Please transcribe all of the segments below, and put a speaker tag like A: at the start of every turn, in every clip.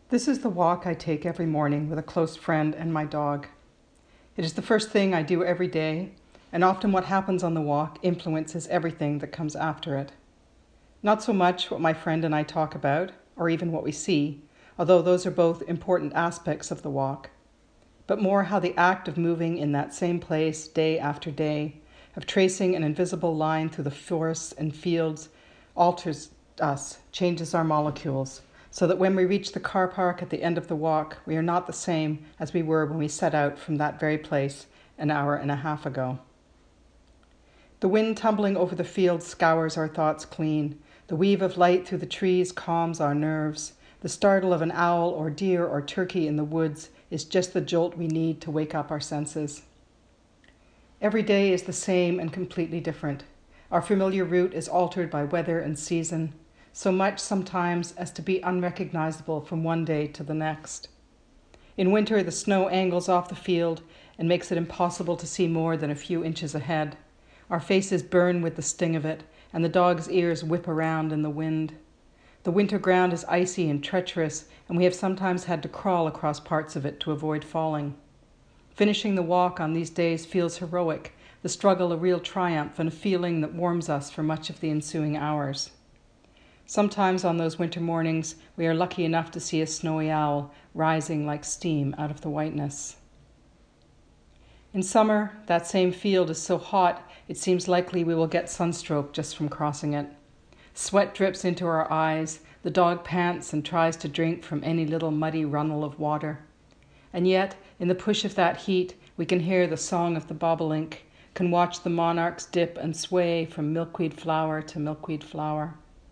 A: This is the walk I take every morning with a close friend and my dog. It is the first thing I do every day, and often what happens on the walk influences everything that comes after it. Not so much what my friend and I talk about, or even what we see, although those are both important aspects of the walk, but more how the act of moving in that same place day after day, of tracing an invisible line through the forests and fields, alters us, changes our molecules, so that when we reach the car park at the end of the walk, we are not the same as we were when we set out from that very place an hour and a half ago. The wind tumbling over the field scours our thoughts clean. The weave of light through the trees calms our nerves. The startle of an owl or deer or turkey in the woods is just the jolt we need to wake up our senses. Every day is the same and completely different. Our familiar route is altered by weather and season, so much sometimes as to be unrecognizable from one day to the next. In winter, the snow angles off the field and makes it impossible to see more than a few inches ahead. Our faces burn with the sting of it, and the dog's ears whip around in the wind. The winter ground is icy and treacherous, and we have sometimes had to crawl across parts of it to avoid falling. Finishing the walk on these days feels heroic, the struggle a real triumph and a feeling that warms us for much of the ensuing hours. Sometimes on those winter mornings, we are lucky enough to see a snowy owl rising like steam out of the whiteness. In summer, that same field is so hot, it seems likely we will get sunstroke just from crossing it. Sweat drips into our eyes, the dog pants and tries to drink from any little muddy runnel of water. And yet, in the push of that heat, we can hear the song of the bobolink, can watch the monarchs dip and sway from milkweed flower to milkweed flower.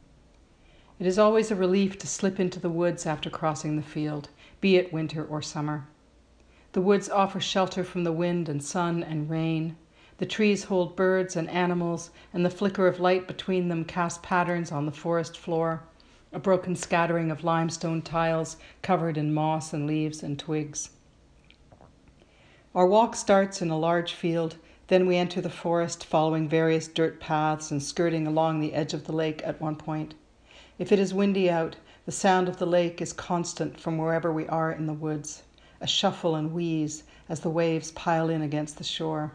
A: It is always a relief to slip into the woods after crossing the field, be it winter or summer. The woods offer shelter from the wind and sun and rain. The trees hold birds and animals, and the flicker of light between them casts patterns on the forest floor, a broken scattering of limestone tiles covered in moss and leaves and twigs. Our walk starts in a large field, then we enter the forest following various dirt paths and skirting along the edge of the lake at one point. If it is windy out, the sound of the lake is constant from wherever we are in the woods, a shuffle and wheeze as the waves pile in against the shore.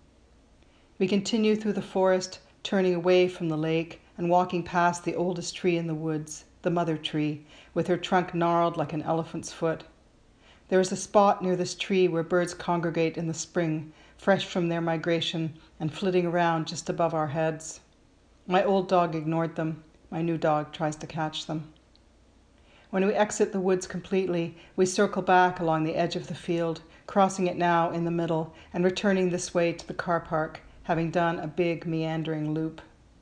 A: We continue through the forest, turning away from the lake and walking past the oldest tree in the woods, the mother tree, with her trunk gnarled like an elephant's foot. There is a spot near this tree where birds congregate in the spring, fresh from their migration and flitting around just above our heads. My old dog ignored them. My new dog tries to catch them. When we exit the woods completely, we circle back along the edge of the field, crossing it now in the middle and returning this way to the car park, having done a big meandering loop.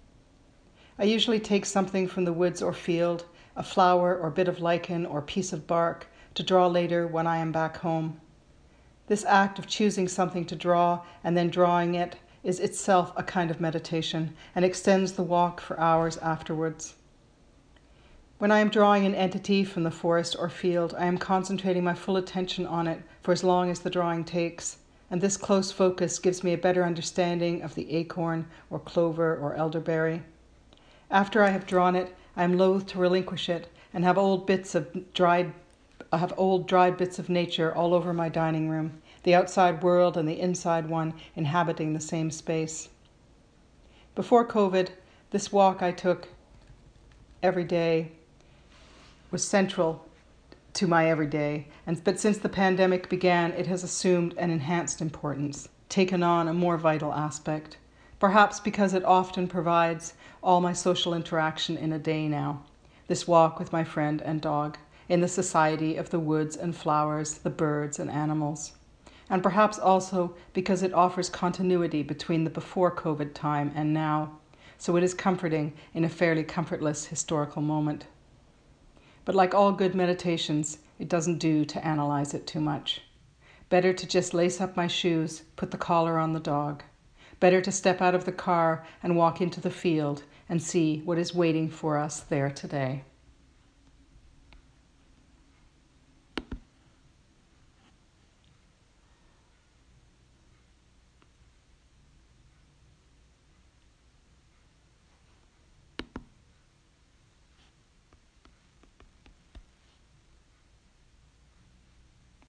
A: I usually take something from the woods or field, a flower or bit of lichen or piece of bark, to draw later when I am back home. This act of choosing something to draw and then drawing it is itself a kind of meditation and extends the walk for hours afterwards. When I am drawing an entity from the forest or field, I am concentrating my full attention on it for as long as the drawing takes, and this close focus gives me a better understanding of the acorn or clover or elderberry. After I have drawn it, I am loath to relinquish it and have old dried bits of nature all over my dining room, the outside world and the inside one inhabiting the same space. Before COVID, this walk I took every day was central to my everyday, but since the pandemic began, it has assumed an enhanced importance, taken on a more vital aspect, perhaps because it often provides all my social interaction in a day now, this walk with my friend and dog, in the society of the woods and flowers, the birds and animals, and perhaps also because it offers continuity between the before COVID time and now, so it is comforting in a fairly comfortless historical moment. But like all good meditations, it doesn't do to analyze it too much. Better to just lace up my shoes, put the collar on the dog. Better to step out of the car and walk into the field and see what is waiting for us there today.